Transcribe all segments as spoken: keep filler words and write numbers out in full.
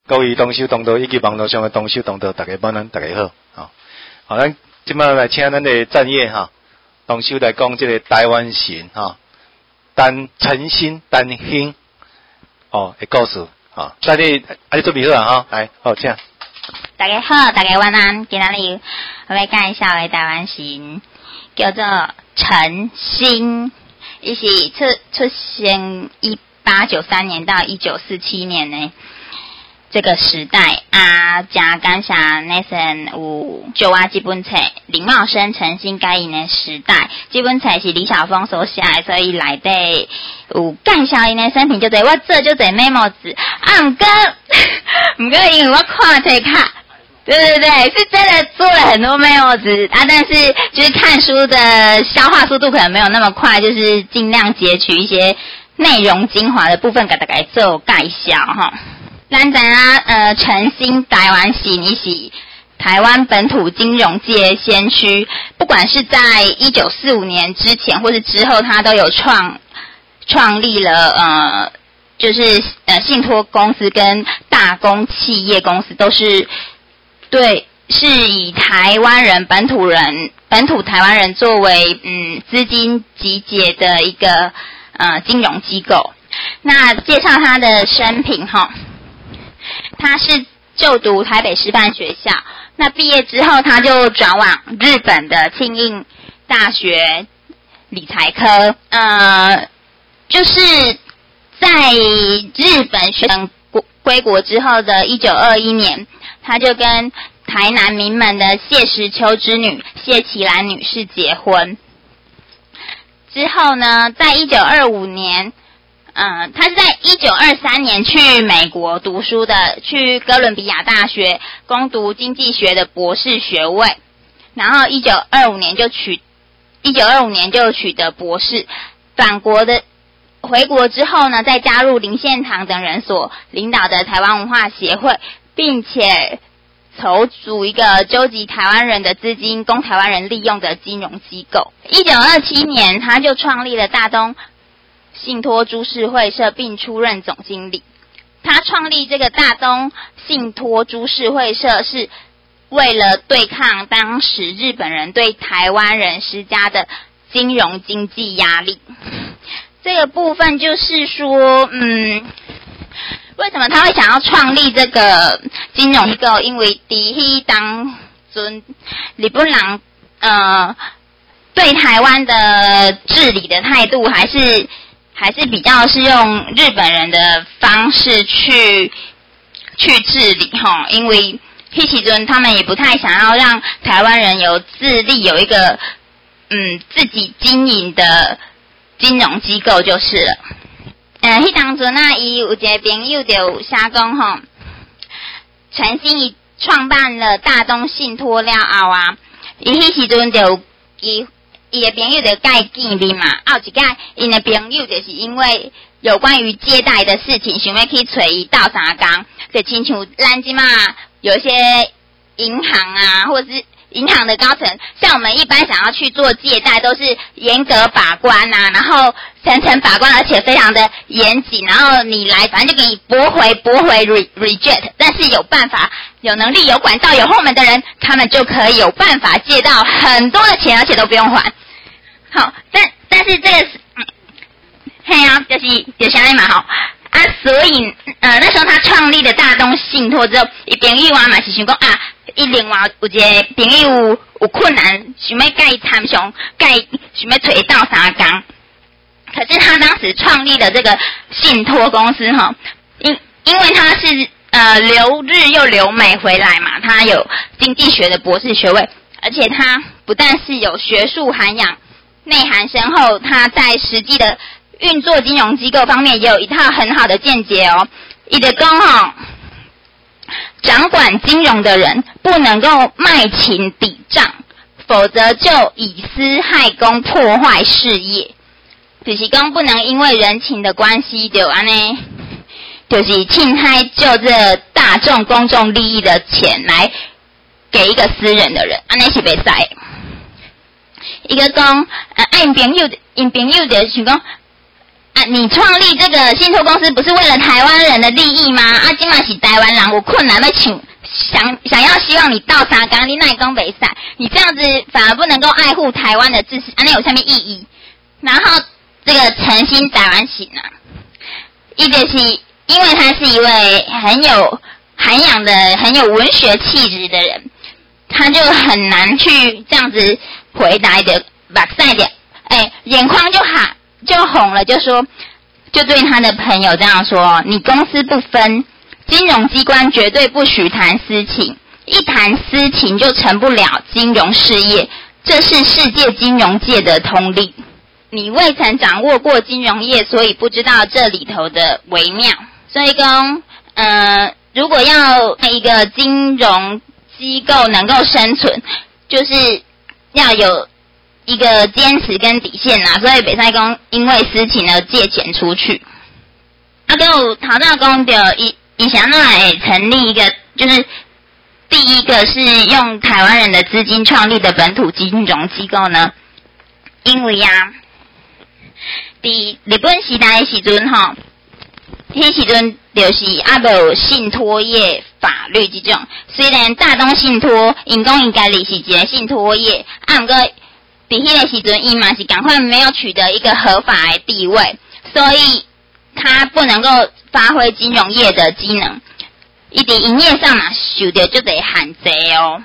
各位同修同道以及网络上的同修同道，大家晚安，大家好。好，好，咱即摆来请咱的战业哈同修来讲这个台湾神哈，陈陈新陈兴哦的故事哈。大家啊，你准备好啊？哈，来，好，请。 大家好，大家晚安。今仔日我要介绍的台湾神叫做陈新，伊是出出生一八九三年到一九四七年呢。这个时代啊，真感谢那阵有旧啊这本册林茂生陈新改因的时代，这本册是李晓峰所写的，所以内底有介绍因的生平就对，我做就对 memo 字啊，唔过唔过因为我看这卡，对对对，是真的做了很多 memo 字啊，但是就是看书的消化速度可能没有那么快，就是尽量截取一些内容精华的部分给大家做介绍哈。咱知影呃，陈新台湾神伊是台湾本土金融界先驱，不管是在一九四五年之前或是之后，他都有创创立了呃，就是呃信托公司跟大公企业公司，都是对是以台湾人本土人本土台湾人作为嗯资金集结的一个呃金融机构。那介绍他的生平哈。他是就读台北师范学校，那毕业之后他就转往日本的庆应大学理财科，呃，就是在日本选归国之后的一九二一年，他就跟台南名门的谢石秋之女谢其兰女士结婚。之后呢，在一九二五年。嗯，他是在一九二三年去美国读书的，去哥伦比亚大学攻读经济学的博士学位，然后一九二五年就取一九二五年就取得博士。返国的回国之后呢，再加入林献堂等人所领导的台湾文化协会，并且筹组一个纠集台湾人的资金供台湾人利用的金融机构。一九二七年，他就创立了大东信托株式会社，并出任总经理。他创立这个大东信托株式会社是为了对抗当时日本人对台湾人施加的金融经济压力。这个部分就是说，嗯，为什么他会想要创立这个金融机构？因为第一当尊日本人呃对台湾的治理的态度还是。还是比较是用日本人的方式去去治理哈，因为那时阵他们也不太想要让台湾人有自立，有一个嗯自己经营的金融机构就是了。呃，迄当阵啊，伊有一个朋友就写讲吼，陈新伊创办了大东信托了后啊，伊迄时阵就伊。伊的朋友就甲伊见面嘛，后一摆因的朋友就是因为有关于借贷的事情，想要去找伊斗相共，就亲像咱即马有一些银行啊，或者是银行的高层，像我们一般想要去做借贷，都是严格把关啊，然后层层把关，而且非常的严谨，然后你来反正就给你驳回驳回 re, reject， 但是有办法。有能力、有管道、有后门的人，他们就可以有办法借到很多的钱，而且都不用还。好，但但是这个是，嗯，嘿啊，就是就是安尼嘛，吼啊，所以呃那时候他创立了大东信托之后，伊朋友啊嘛是想讲啊，伊另外有一个朋友有困难，想要甲伊参详，甲伊想要找伊斗相共。可是他当时创立的这个信托公司，哈，因因为他是。呃，留日又留美回来嘛，他有经济学的博士学位，而且他不但是有学术涵养，内涵深厚，他在实际的运作金融机构方面也有一套很好的见解哦。伊的讲吼，掌管金融的人不能够卖情抵账，否则就以私害公，破坏事业。就是讲不能因为人情的关系就安尼。就是侵害就这大众公众利益的钱来给一个私人的人，安尼是袂使。一个讲，呃，因朋友，因朋友就想讲， 啊，你创立这个信托公司不是为了台湾人的利益吗？啊，今嘛是台湾人有困难要请想想要希望你到三港，你奈讲袂使，你这样子反而不能够爱护台湾的知识，啊，那有下面意义。然后这个诚心台湾行啊，一个是因为他是一位很有涵养的、很有文学气质的人，他就很难去这样子回答的，把赛的，哎，眼眶就喊就红了，就说，就对他的朋友这样说：你公私不分，金融机关绝对不许谈私情，一谈私情就成不了金融事业，这是世界金融界的通例。你未曾掌握过金融业，所以不知道这里头的微妙。所以讲，呃，如果要一个金融机构能够生存，就是要有一个坚持跟底线呐、啊。所以北塞公因为私情而借钱出去。啊，跟我陶大公的以以前那来成立一个，就是第一个是用台湾人的资金创立的本土金融机构呢，因为啊。伫日本时代的时阵吼，迄时阵就是还没有信托业法律这种。虽然大东信托因讲因家己是一个信托业，啊，不过伫迄个时阵，伊嘛是赶快没有取得一个合法的地位，所以他不能够发挥金融业的机能，伊伫营业上嘛受到就得限制哦。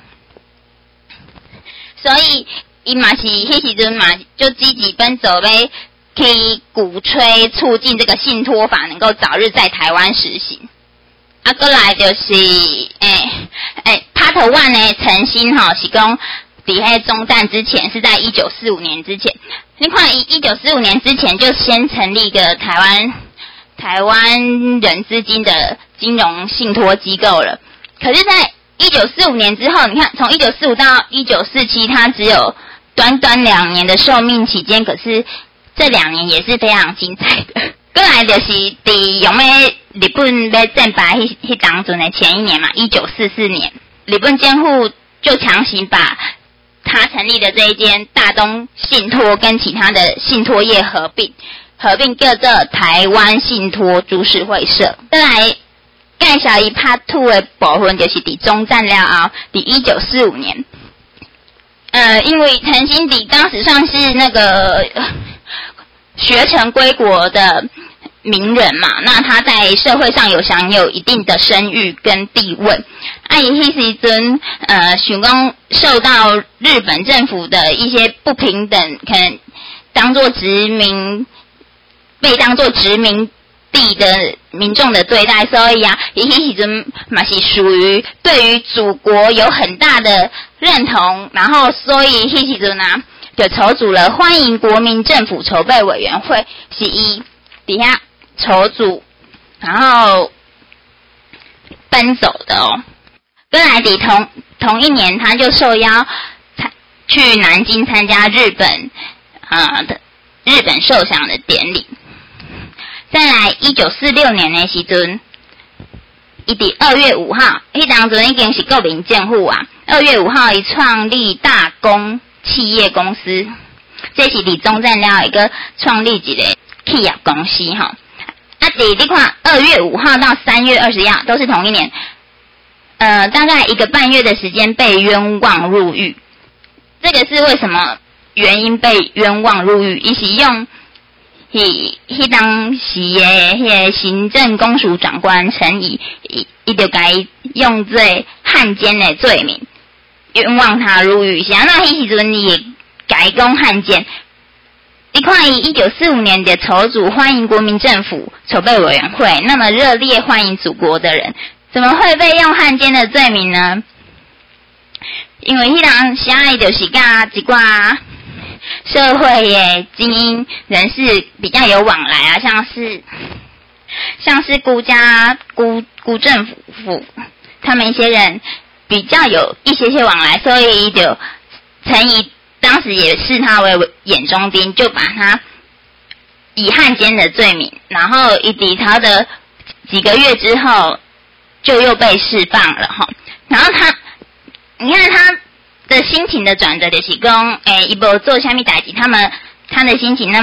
所以伊嘛是迄时阵嘛就积极奔走呗。可以鼓吹促进这个信托法能够早日在台湾实行。啊，过来就是诶诶 ，Part One 呢，诚心哈是讲伫迄中战之前是在一九四五年之前。你看，一九四五年之前就先成立一个台湾台湾人资金的金融信托机构了。可是，在一九四五年之后，你看从一九四五到一九四七，它只有短短两年的寿命期间，可是这两年也是非常精彩的。过来就是伫用咩日本要战败迄迄当阵的前一年嘛，一九四四年，日本监护就强行把他成立的这一间大东信托跟其他的信托业合并，合并叫做台湾信托株式会社。再来介绍一 part two 的部分，就是伫中战了后，伫一九四五年，呃，因为陈新迪当时算是那个学成归国的名人嘛，那他在社会上有享有一定的声誉跟地位。啊，伊迄时阵，呃，想讲受到日本政府的一些不平等，可能当作殖民，被当作殖民地的民众的对待，所以啊，伊迄时阵嘛是属于对于祖国有很大的认同，然后所以迄时阵啊。就筹组了欢迎国民政府筹备委员会，是以底下筹组，然后奔走的哦。跟来底同同一年，他就受邀去南京参加日本啊、呃、的日本受赏的典礼。再来一九四六年的时阵，伊伫二月五号，迄当阵已经是国民政府啊。二月五号，伊创立大公企业公司，这是伫中战了一个创立一个企业公司哈。啊，伫你看二月五号到三月二十一号都是同一年，呃，大概一个半月的时间被冤枉入狱。这个是为什么原因被冤枉入狱？伊是用迄迄当时的迄个行政公署长官陈仪，伊伊就该用这汉奸的罪名。冤枉他入狱，是啊，那迄时阵也改攻汉奸。你看，以一九四五年的筹组欢迎国民政府筹备委员会，那么热烈欢迎祖国的人，怎么会被用汉奸的罪名呢？因为迄人现在就是甲一寡社会的精英人士比较有往来啊，像是像是辜家辜辜政府他们一些人。比较有一些些往来，所以就陈仪当时也视他为眼中钉，就把他以汉奸的罪名，然后以抵他的几个月之后，就又被释放了哈。然后他，你看他的心情的转折就是讲，诶，伊无做虾米代志，他们他的心情那么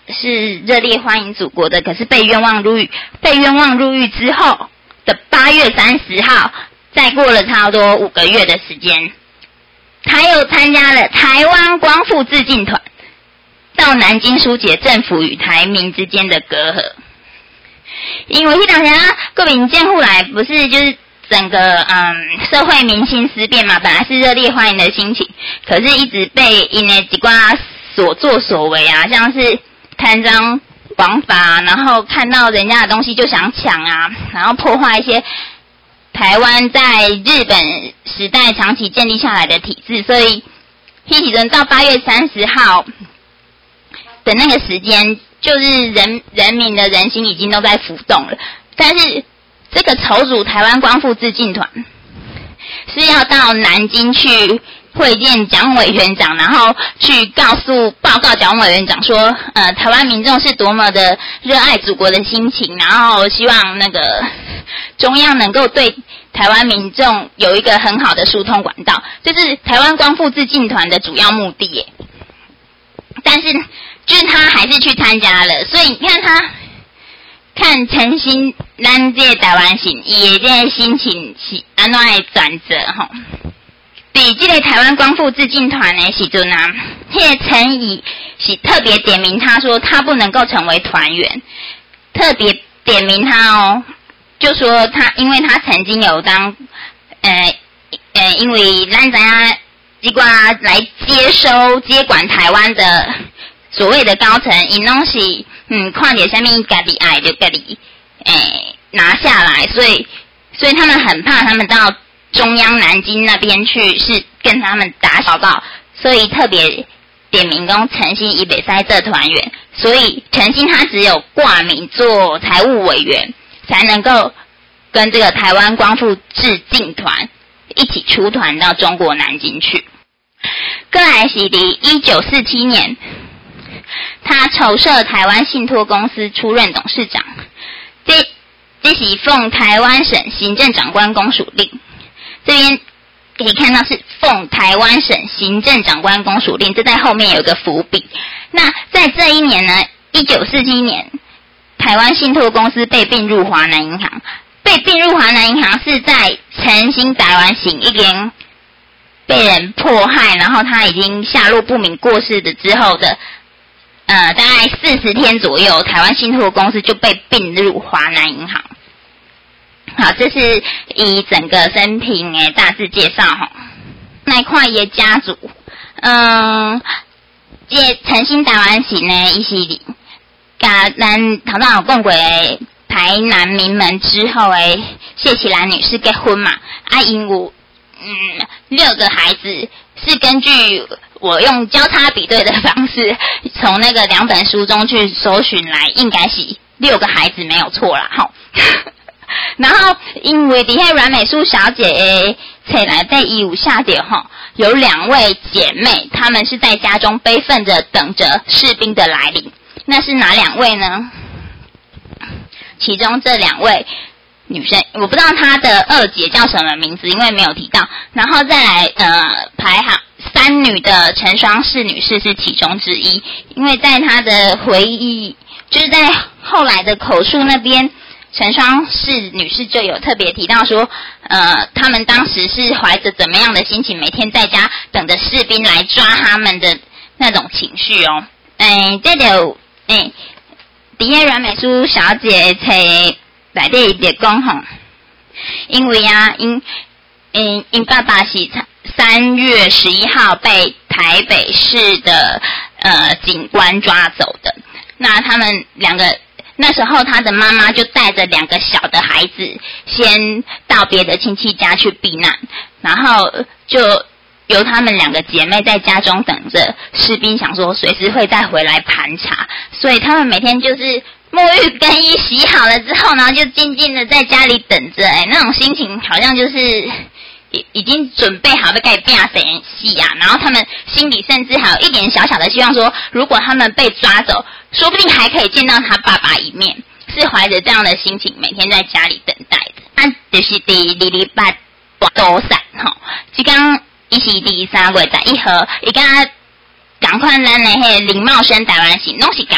是热烈欢迎祖国的，可是被冤枉入狱，被冤枉入狱之后的八月三十号，再过了差不多五个月的时间，他又参加了台湾光复自进团，到南京疏解政府与台民之间的隔阂。因为迄当时啊，国民监护来不是就是整个嗯社会民心思变嘛，本来是热烈欢迎的心情，可是一直被因为几挂所作所为啊，像是贪赃枉法，然后看到人家的东西就想抢啊，然后破坏一些台湾在日本时代长期建立下来的体制，所以迄时阵到八月三十号的那个时间，就是人人民的人心已经都在浮动了，但是这个筹组台湾光复自进团是要到南京去会见蒋委员长，然后去告诉报告蒋委员长说，呃，台湾民众是多么的热爱祖国的心情，然后希望那个中央能够对台湾民众有一个很好的疏通管道，这是台湾光复自进团的主要目的耶。但是就是他还是去参加了，所以你看他看陈新咱这台湾人伊的这个心情是安怎的转折吼？伫这个台湾光复自进团的时阵啊，那个陈仪是特别点名他说他不能够成为团员，特别点名他哦，就说他因为他曾经有当呃呃，因为咱知影这个来接收接管台湾的所谓的高层，因拢是嗯看见啥物家己爱就家己诶拿下来，所以所以他们很怕他们到中央南京那边去是跟他们打小报，所以特别点名讲陈新伊袂使做团员，所以陈新他只有挂名做财务委员，才能够跟这个台湾光复自进团一起出团到中国南京去。再来是伫一九四七年，他筹设台湾信托公司出任董事长，这这是奉台湾省行政长官公署令，这边可以看到是奉台湾省行政长官公署令，这在后面有一个伏笔。那在这一年呢，一九四七年，台湾信托公司被并入华南银行，被并入华南银行是在陈新台湾省已经被人迫害，然后他已经下落不明过世的之后的呃，大概四十天左右，台湾信托公司就被并入华南银行。好，这是以整个生平的大致介绍哈。那看伊的家族，嗯，这陈新台湾省呢，伊是甲咱头先有讲过的台南名门之后的谢其兰女士结婚嘛，啊，因有嗯六个孩子，是根据我用交叉比对的方式，从那个两本书中去搜寻来，应该是六个孩子没有错啦，吼。然后因为伫遐阮美淑小姐的册内底伊有写着吼，有两位姐妹，她们是在家中悲愤着等着士兵的来临。那是哪两位呢？其中这两位女生，我不知道她的二姐叫什么名字，因为没有提到。然后再来呃排行三女的陈双士女士是其中之一，因为在她的回忆，就是在后来的口述那边，陈双士女士就有特别提到说，呃，他们当时是怀着怎么样的心情，每天在家等着士兵来抓他们的那种情绪哦。诶，这就诶，伫遐阮美淑小姐册内底就讲吼，因为啊，因因因爸爸是三月十一号被台北市的呃警官抓走的，那他们两个。那时候他的妈妈就带着两个小的孩子先到别的亲戚家去避难，然后就由他们两个姐妹在家中等着士兵，想说随时会再回来盘查，所以他们每天就是沐浴更衣洗好了之后，然后就静静的在家里等着，哎，那种心情好像就是已已经准备好要该变谁戏啊，然后他们心里甚至还有一点小小的希望说，如果他们被抓走，说不定还可以见到他爸爸一面，是怀着这样的心情每天在家里等待的。啊，就是第二礼拜多散吼，即刚伊是第三月十一号，伊甲赶快咱的迄林茂生台湾省，拢是讲讲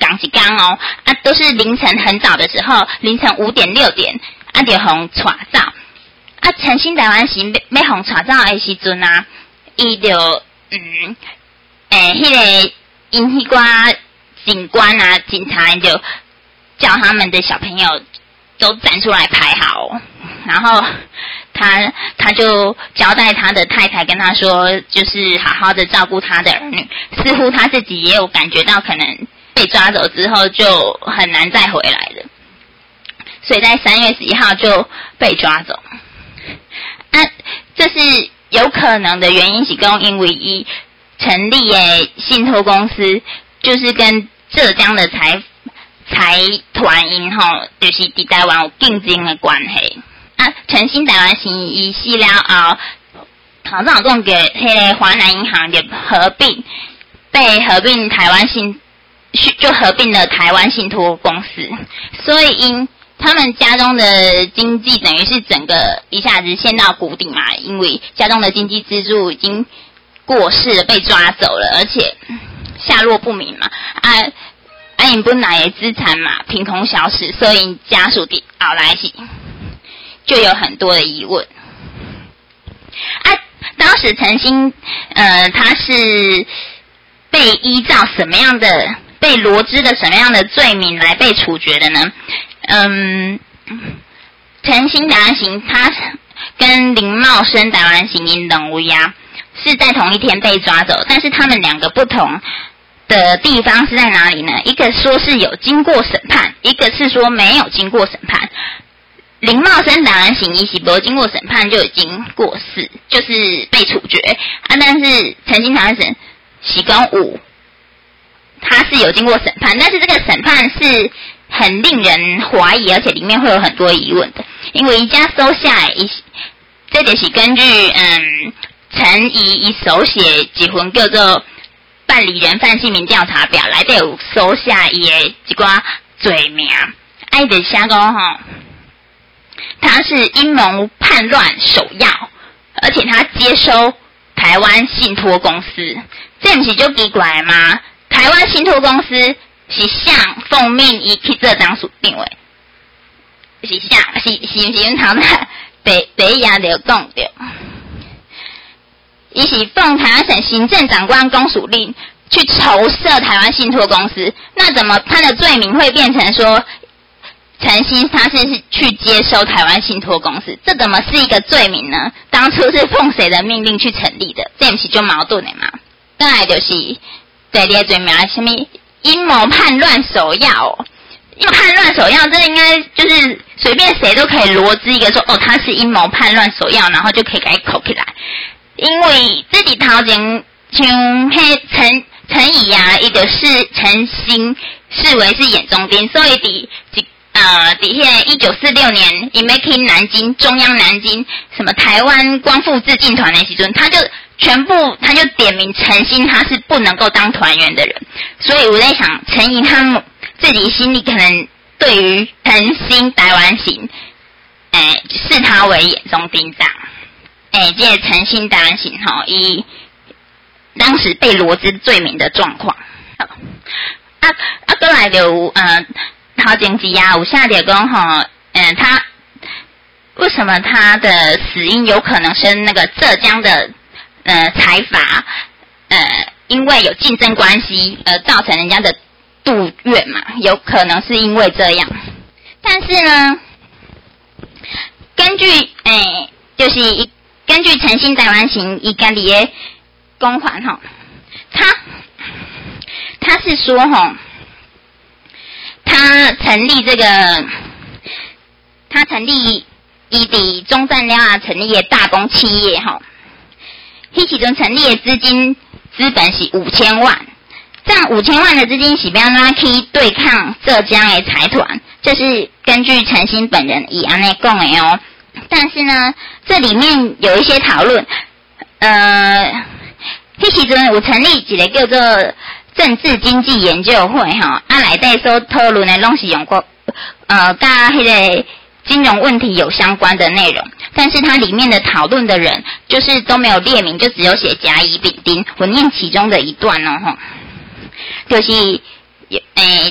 港一港哦，啊，都是凌晨很早的时候，凌晨五点六点，啊，就互带走。啊，诚心台湾行要互带走的时阵啊，伊就嗯，诶、欸，迄、那个因迄寡警官啊、警察就叫他们的小朋友都站出来排好，然后他他就交代他的太太跟他说，就是好好的照顾他的儿女。似乎他自己也有感觉到，可能被抓走之后就很难再回来了，所以在三月十一号就被抓走。啊，这是有可能的原因是讲，因为伊成立的信托公司就是跟浙江的财财团因吼，就是伫台湾有竞争的关系。啊，诚心台湾行伊死了后，头早讲过，迄个华南银行就合并，被合并台湾信，就合并了台湾信托公司，所以因他们家中的经济等于是整个一下子陷到谷底嘛，因为家中的经济支柱已经过世了，被抓走了，而且下落不明嘛，啊，啊因本来的资产嘛凭空消失，所以家属的后来是就有很多的疑问。啊，当时陈星呃他是被依照什么样的被罗织的什么样的罪名来被处决的呢？嗯，陈星台湾行他跟林茂生台湾行因两位啊是在同一天被抓走，但是他们两个不同的地方是在哪里呢？一个说是有经过审判，一个是说没有经过审判。林茂生台湾行伊是没经过审判就已经过世，就是被处决啊，但是陈星台湾省是讲有，他是有经过审判，但是这个审判是很令人怀疑，而且里面会有很多疑问的，因为一家收下来，这就是根据嗯陈怡伊手写几份叫做办理人犯姓名调查表来底有收下伊的一寡罪名，爱的写讲吼，他是阴谋叛乱首要，而且他接收台湾信托公司，这不是就奇怪吗？台湾信托公司是向奉命伊去做当属定位，是向是是不是阮头仔第第一页就讲着，伊是奉台湾省行政长官公署令去筹设台湾信托公司，那怎么他的罪名会变成说陈星他是去接收台湾信托公司？这怎么是一个罪名呢？当初是奉谁的命令去成立的？这不是就矛盾的吗？再来就是第二个罪名什么阴谋叛乱首要、哦，阴谋叛乱首要，这应该就是随便谁都可以罗织一个说哦，他是阴谋叛乱首要，然后就可以给他扣起来。因为自己头前像迄陈陈怡啊，伊就是陈星视为是眼中钉，所以伫呃伫迄一九四六年，伊要去南京中央南京什么台湾光复自进团的时阵，他就全部他就点名陈星他是不能够当团员的人，所以我在想陈怡他们自己心里可能对于陈星台湾行，诶、欸、视他为眼中钉这样。诶、欸，这个陈星台湾行吼，伊当时被罗织罪名的状况。啊啊，过来就呃头前几啊有写着讲吼，嗯、呃，他为什么他的死因有可能是那个浙江的呃财阀呃因为有竞争关系而造成人家的杜院嘛，有可能是因为这样。但是呢，根据诶、欸、就是一。根据诚信台湾行伊家己的公款吼，他他是说吼，他成立这个，他成立伊伫中正了啊成立的大公企业吼，迄时阵成立的资金资本是五千万，这样五千万的资金是要哪去对抗浙江的财团？这是根据诚信本人以安尼讲的哦。但是呢，这里面有一些讨论，呃，迄时阵有成立一个叫做政治经济研究会哈，啊内底所讨论的拢是用过呃，跟迄个金融问题有相关的内容，但是它里面的讨论的人就是都没有列明，就只有写甲乙丙丁，我念其中的一段哦哈，就是诶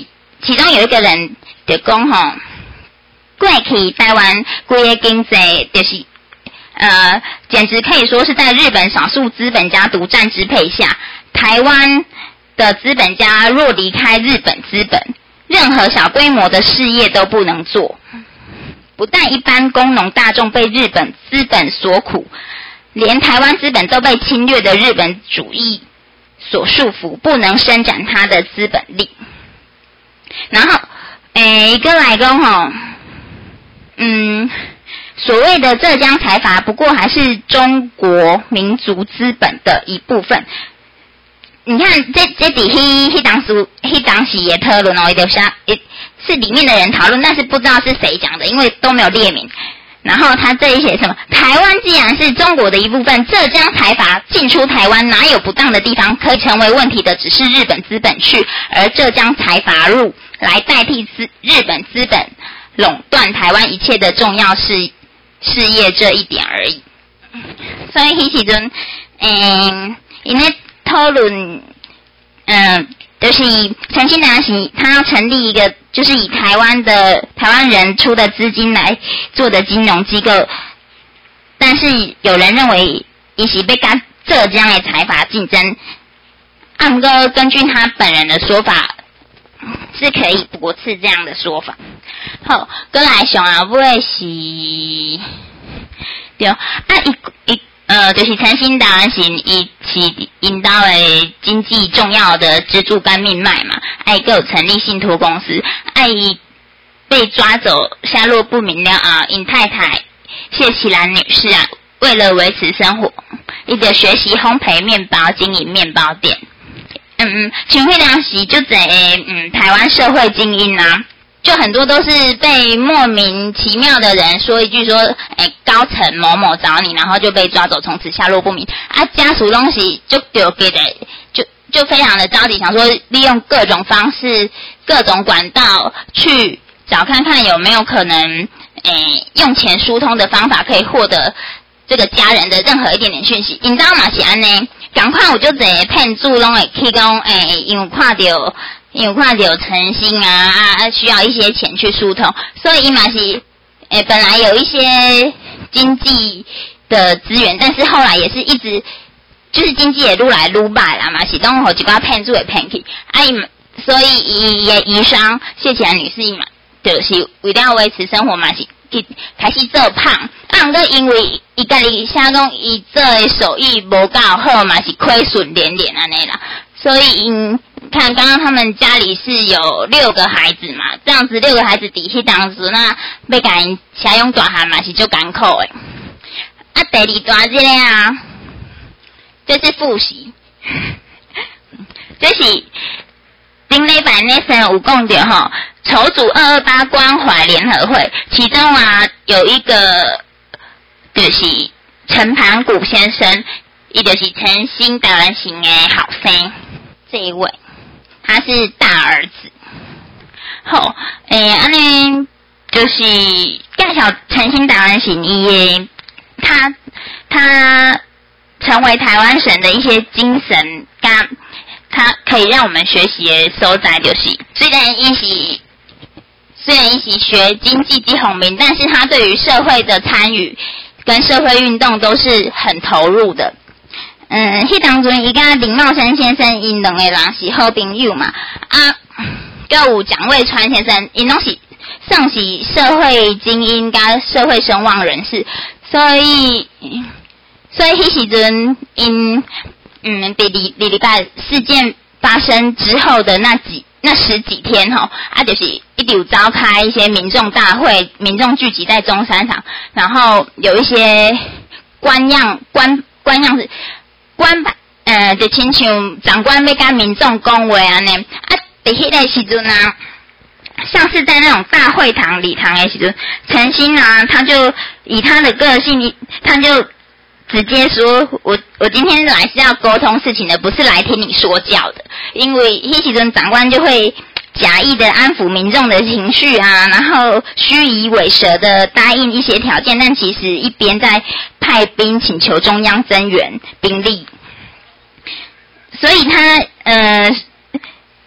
其中有一个人就讲吼，过去台湾规个经济就是呃，简直可以说是在日本少数资本家独占支配下，台湾的资本家若离开日本资本，任何小规模的事业都不能做。不但一般工农大众被日本资本所苦，连台湾资本都被侵略的日本主义所束缚，不能伸展它的资本力。然后，诶，一个来讲吼，嗯，所谓的浙江财阀，不过还是中国民族资本的一部分。你看，这这底迄迄当时迄当时也讨论哦，就是是里面的人讨论，但是不知道是谁讲的，因为都没有列名。然后他这里写什么？台湾既然是中国的一部分，浙江财阀进出台湾哪有不当的地方？可以成为问题的只是日本资本去，而浙江财阀入来代替资日本资本垄断台湾一切的重要事事业这一点而已。所以迄时阵，嗯，因为讨论，嗯，就是陈新南是他要成立一个，就是以台湾的台湾人出的资金来做的金融机构，但是有人认为伊是被跟浙江的财阀竞争，啊，不过根据他本人的说法，是可以驳斥这样的说法。好，过来上啊，尾是，对，啊，一一。呃，就是陈新达人行，伊是引导的经济重要的支柱跟命脉嘛，爱个成立信托公司，爱被抓走下落不明了啊，尹太太谢启兰女士啊，为了维持生活，伊就学习烘焙面包，经营面包店。嗯嗯，像迄当时就在嗯台湾社会精英啊。就很多都是被莫名其妙的人说一句说，哎，高层某某找你，然后就被抓走，从此下落不明。啊，家属东西就丢给的，就就非常的着急，想说利用各种方式、各种管道去找看看有没有可能，哎，用钱疏通的方法可以获得这个家人的任何一点点讯息。你知道嘛？是安呢？赶快我就在骗子拢会去讲，哎，因为看到。因为看到有诚心啊啊，需要一些钱去疏通，所以伊嘛是，诶，本来有一些经济的资源，但是后来也是一直就是经济也愈来愈歹啦嘛，是拢互一寡骗子给骗去，啊伊，所以伊的遗孀谢启兰女士伊嘛，就是为了维持生活嘛是去开始做胖，啊，毋过因为伊家己写讲伊做的手艺无够好嘛，是亏损连连安尼啦。所以，嗯，看刚刚他们家里是有六个孩子嘛，这样子六个孩子底去当时那要甲因家用大汉嘛是就艰苦诶。啊，第二段这个啊，这是复习，这是顶礼拜那时候有讲到吼，筹组二二八关怀联合会，其中啊有一个就是陈盘古先生，伊就是陈新达人行的好生。这一位，他是大儿子。好，诶，安尼就是介绍陈新达人行伊，他他成为台湾省的一些精神，跟他可以让我们学习的所在，就是虽然伊是虽然伊是学经济及红民，但是他对于社会的参与跟社会运动都是很投入的。嗯，迄当阵伊甲林茂生先生因两个人是好朋友嘛，啊，还有蒋渭川先生，因拢是算是社会精英甲社会声望人士，所以所以迄时阵因嗯，第二礼拜事件发生之后的那几那十几天吼，啊，就是一直有召开一些民众大会，民众聚集在中山堂，然后有一些官样官官样是。官派呃，就亲像长官要跟民众讲话安尼，啊，伫迄个时阵啊，像是在那种大会堂礼堂的时阵，陈新啊，他就以他的个性，他就直接说，我我今天来是要沟通事情的，不是来听你说教的，因为迄时阵长官就会假意的安抚民众的情绪啊，然后虚以委蛇的答应一些条件，但其实一边在派兵请求中央增援兵力，所以他呃，他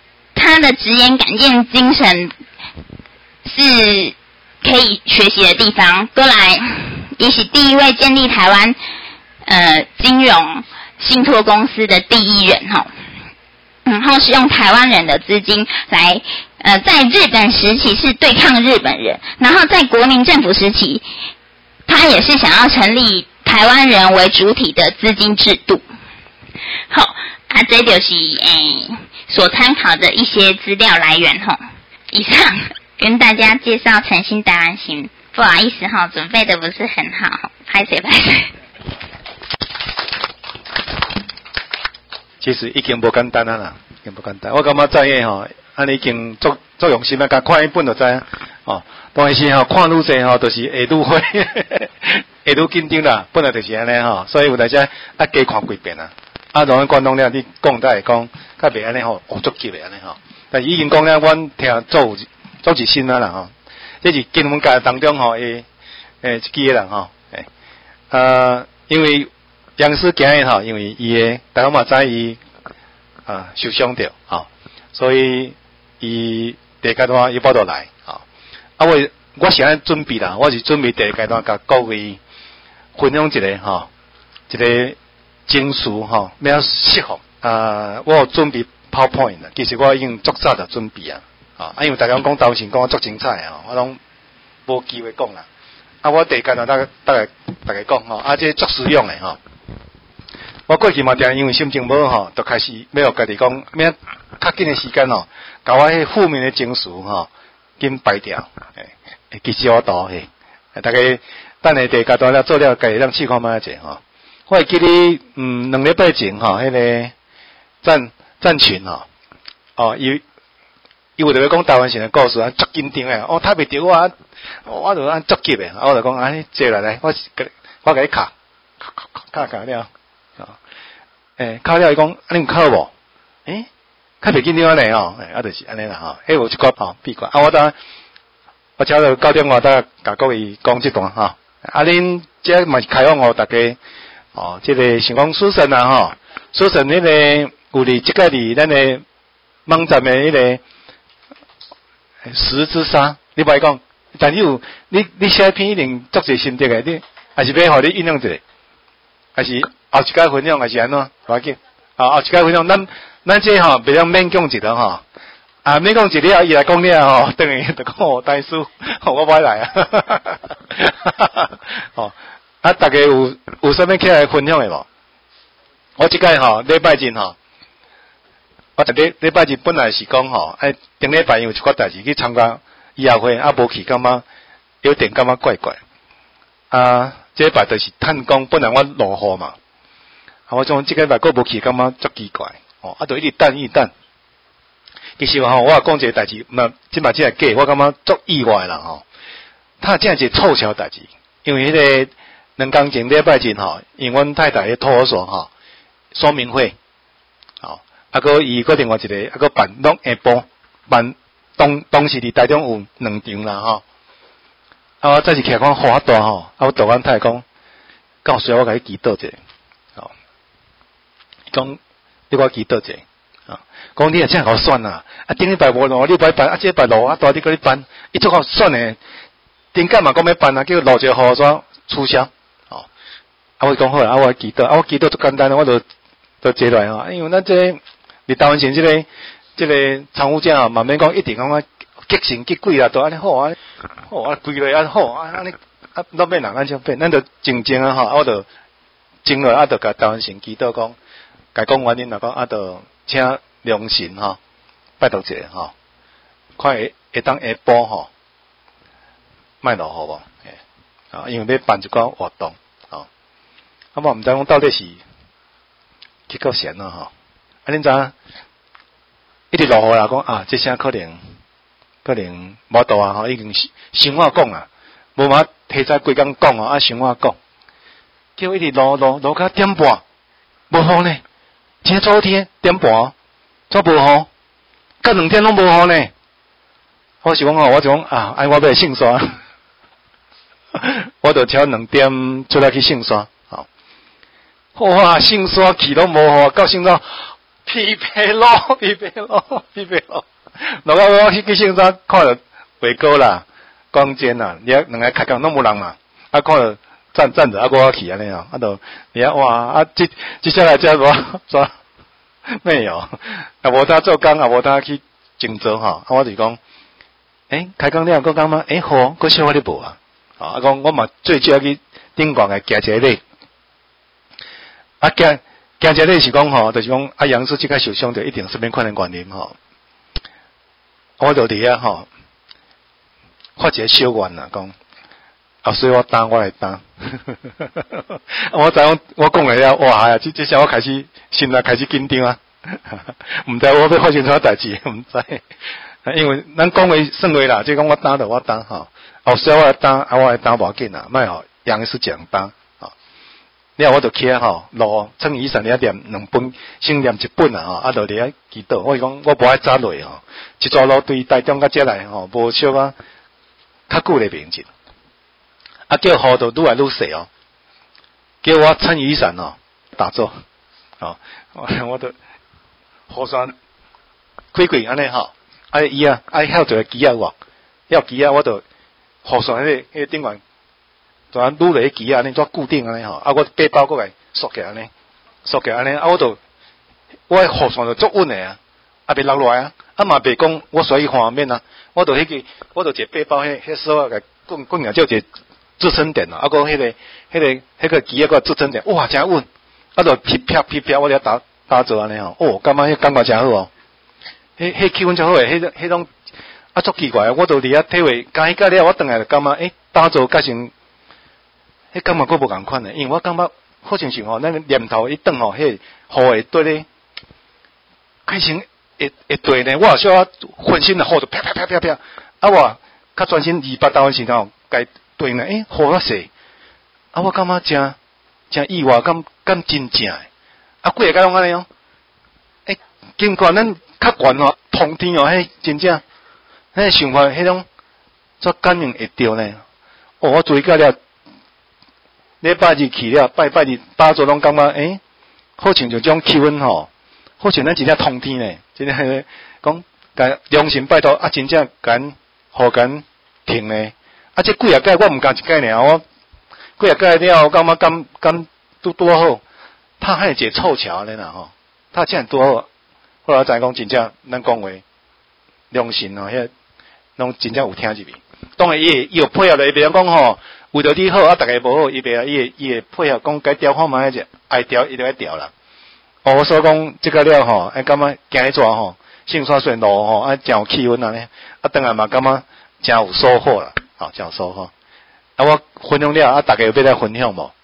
他的直言敢言精神是可以学习的地方。过来，也是第一位建立台湾呃金融信托公司的第一人哈。然后是用台湾人的资金来，呃，在日本时期是对抗日本人，然后在国民政府时期，他也是想要成立台湾人为主体的资金制度。好，啊，这就是诶所参考的一些资料来源哈。以上跟大家介绍诚信台湾行，不好意思哈，准备的不是很好，拍谁拍谁。 其实已经无简单啊啦，已经无简单。我感觉在个吼，安尼已经作作用心啊，甲看一本就知啊。哦，当然是吼，看愈侪吼，就是会愈会，会愈紧张啦。本来就是安尼吼，所以有大家啊加看几遍啊。啊，当然观众了，你讲才会讲，较袂安尼吼，有足急的安尼吼。但是已经讲了，阮听做做一心啊啦吼。这是金门界当中吼诶诶一支人吼，诶，呃，因为。杨师今日吼，因为伊诶，大家嘛知伊啊受伤着吼，所以伊第一阶段伊报道来吼。啊，我我是安准备啦，我是准备第一阶段甲各位分享一个吼，一个情书吼，要适合啊，我有准备 PowerPoint 啦，其实我已经足早就准备啊，啊，因为大家讲投信讲足精彩啊，我拢无机会讲啦。啊，我第一阶段大家大家大家讲吼，啊，这足实用诶吼。我过去嘛，定因为心情无吼，就开始要家己讲，咩较紧的时间吼，甲我迄负面的情绪吼，紧排掉。诶，其实我度嘿，大家等下第阶段了做了，家己当试看卖者吼。我会记你，嗯，两礼拜前吼，迄个战战群吼，哦，伊伊有特别讲台湾省的故事啊，足紧张诶，哦，他袂着我，我就按足急诶，我就讲安尼坐来来，我我甲你卡卡卡卡了。诶，考了伊讲，你有考无？诶，较袂紧张安尼吼，诶，啊，就是安尼啦吼。迄有一个吼闭关，啊，我当我超到九点外，当甲各位讲这段吼。啊，恁这嘛是开放互大家哦，这个想讲书神啊吼，书神迄个有哩即个哩咱的网站的迄个十之杀，你莫讲，但是有你你写篇一定足侪心得诶，你还是要互你应用一下，还是？后一届分享还是安怎？无要紧，啊，后一届分享，咱咱这吼袂当勉强一个吼，啊，勉强一个伊来讲了吼，等于就讲我大叔，我歹来啊，吼，啊，大家有有啥物起来分享的无？我即届吼礼拜日吼，我逐礼礼拜日本来是讲吼，哎，顶礼拜有一寡代志去参加医学会，啊，无去感觉有点感觉怪怪，啊，这礼拜就是趁讲本来我落雨嘛。啊，我讲即个内国无去，感觉足奇怪，哦，啊，就一直等一直等。其实吼，我也讲一个代志，那即摆即个假，我感觉足意外啦吼。他真系一个凑巧代志，因为迄个两工前礼拜前吼，因阮太太咧托儿所吼说明会，哦，啊个伊个另外一个啊个办拢下晡办当当时伫台中有两场啦吼。啊，我再是起来讲雨啊大吼，啊我导阮太太讲，告诉我甲伊祈祷者。讲你我祈祷者，啊，讲你也真好算呐，啊，顶礼拜无落，你拜办，啊，这拜落啊大，你搁你办，伊足好算诶，顶干嘛讲要办啊？叫落一个雨伞促销，哦，啊，我讲好啦，啊，我祈祷，啊，我祈禱足簡單，我就就坐來吼，因為咱這個你台灣省這個這個參與者啊，慢慢講一定講啊，激情激貴啦，都安尼好啊，好啊，貴落啊好啊，安尼啊，咱變人安怎變？咱就靜靜啊吼，啊，我就靜落，啊，就甲台灣省祈禱講。甲講原因來講，啊，就請良神吼，拜託者吼，看會會當下晡吼，莫落雨無？誒，啊，因為要辦一個活動，吼，啊，我毋知講到底是結構神咯，吼，啊，恁知一直落雨啦，講啊，這聲可能可能無度啊，吼，已經想我講啊，無嘛提早規工講啊，啊，想我講，叫一直落落落到點半，無雨呢。今天昨天點半，做無雨，隔兩天攏無雨呢。我是講吼，我就講啊，哎，我要聖山，我就超兩點出來去聖山，好，哇，聖山去攏無雨，到聖山疲憊咯，疲憊咯，疲憊咯， 落到我去去现场看到伟哥啦、光坚啦，你两个开讲拢无人嘛，啊看到站站着啊我去安尼哦，啊都你看哇啊接接下来叫我说没有，啊无他做工啊无他去竞争吼，啊我就讲，诶开讲了，我讲嘛，诶好，佫小可你无啊，啊讲我嘛最少去顶悬个加一个礼，啊加加一个礼是讲吼，就是讲啊杨师即个受伤着一定什么款的原因吼，我就伫遐吼发一个小愿啦，讲啊所以我担我来担，我知影我讲个了，哇呀，即即下我开始心内开始紧张啊，毋知我要发生啥代志，毋知。因为咱讲话算话啦，即讲我担就我担吼，后首我来担，啊我来担无要紧啦，莫吼杨是这样担吼。了我就起来吼，路趁雨伞了念两本，先念一本啊吼，啊就伫遐祈祷。我讲我无爱早落吼，一座路对台中甲遮来吼，无少啊较久的名字。啊叫雨就愈来愈细哦，叫我趁雨伞哦打坐，哦，我就雨伞开开安尼吼。啊伊啊，啊晓一个机啊有，晓机啊，我就雨伞迄个迄个顶悬，就安撸落迄机啊，安尼做固定安尼吼，啊我背包过来缩起来安尼，缩起来安尼，啊我就我雨伞就足稳的啊，啊袂落落来啊，啊嘛袂讲我随意方面啊，我就迄、那个，我就一个背包迄迄时候个棍棍啊，就一个支撑点啊，啊个迄个迄、那个迄、那个机啊个支撑点，哇真稳，啊就噼啪噼啪，我咧打打坐安尼吼，哦，感觉迄感觉真好哦。迄迄气氛就好诶，迄迄种啊足奇怪，我都伫遐体会，甲迄个了，我转来就感觉，诶，打坐甲成，迄感觉佫无共款诶，因为我感觉好像是吼，咱个念头一转吼，迄雨会对咧，开成会会对呢，我小可分心的雨就啪啪啪啪啪，啊我较专心二八道的时候，该对呢，诶，雨较细，啊我感觉真真意外，感感真正诶，啊几个拢安尼哦，诶，尽管咱。较悬哦，通天哦，迄真正，迄想法，迄种做感应会着呢。哦，我注意到了，礼拜日去了，拜拜日打坐拢感觉，诶、欸，好像就种气氛吼，好像咱真正通天呢，真正迄个讲，甲良心拜托啊，真正敢互敢停呢。啊，这几啊届我毋敢一届呢，我几啊届了，我感觉敢敢拄拄好，他还一个凑巧呢啦吼，他这样拄好。后来知讲真正，咱讲话良心哦，迄拢真正有听入去。当然伊会伊有配合咧，伊袂讲吼，为着你好啊，逐个无好，伊袂啊，伊会伊会配合讲该调看卖者，爱调伊就爱调啦。哦，我所讲即个了吼，哎感觉行咧抓吼，性刷顺路吼，啊真有气氛安尼，啊当然嘛感觉真有收获啦，吼真有收获。啊我分享了，啊逐个有要来分享无？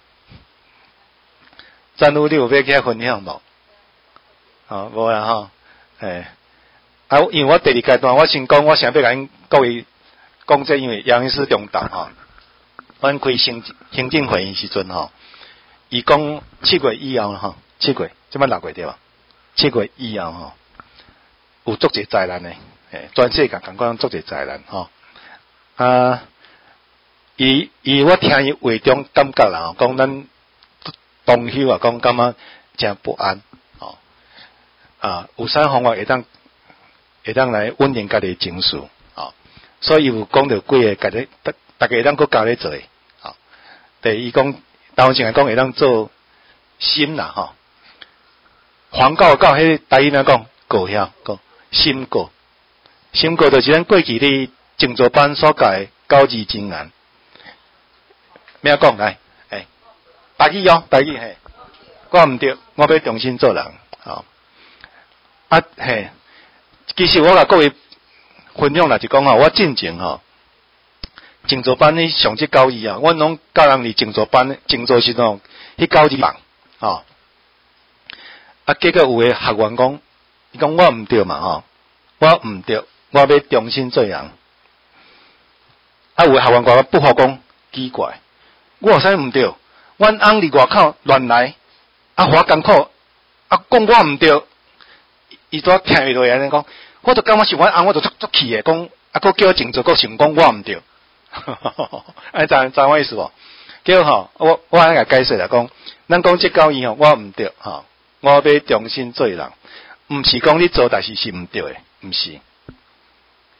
战友你有要起来分享无？哦，无啦吼。诶，啊，因为我第二阶段，我先讲，我想要甲因各位讲这，因为杨医师中昼吼，阮开行行政会议时阵吼，伊讲七月以后吼，七月即摆六月对吧？七月以后吼，有足侪灾难诶，诶，全世界感觉足侪灾难吼。啊，伊伊我听伊话中感觉啦，讲咱同乡啊，讲感觉真不安。啊，有啥方法会当会当来稳定家己的情绪啊？所以有讲到几个家己，大大家会当搁加咧做诶啊。第伊讲，当前来讲会当做心啦吼。黄告告迄台语哪讲？告遐讲心告，心告就是咱过去咧静坐班所教诶高级经验。咩讲来？诶，台语哦，台语嘿，我毋对，我要重新做人啊。啊嘿，其实我甲各位分享啦，就讲吼，我进前吼，静坐班咧上即教义啊，阮拢教人伫静坐班静坐时阵，迄教义棒吼。啊，结果有诶学员讲，伊讲我毋对嘛吼，我毋对，我要重新做人。啊，有诶学员讲不好讲，奇怪，我有啥毋对？阮翁伫外口乱来，啊，偌艰苦，啊，讲我毋对。伊拄听伊落安尼讲，我就感觉是阮翁，我就足足气诶，讲啊，佫叫我静坐，佫想讲我毋对，安知知我意思无？叫吼，我我安尼甲解释啦，讲咱讲即教义吼，我毋对吼，我要重新做人，毋是讲你做代志是毋对诶，毋是，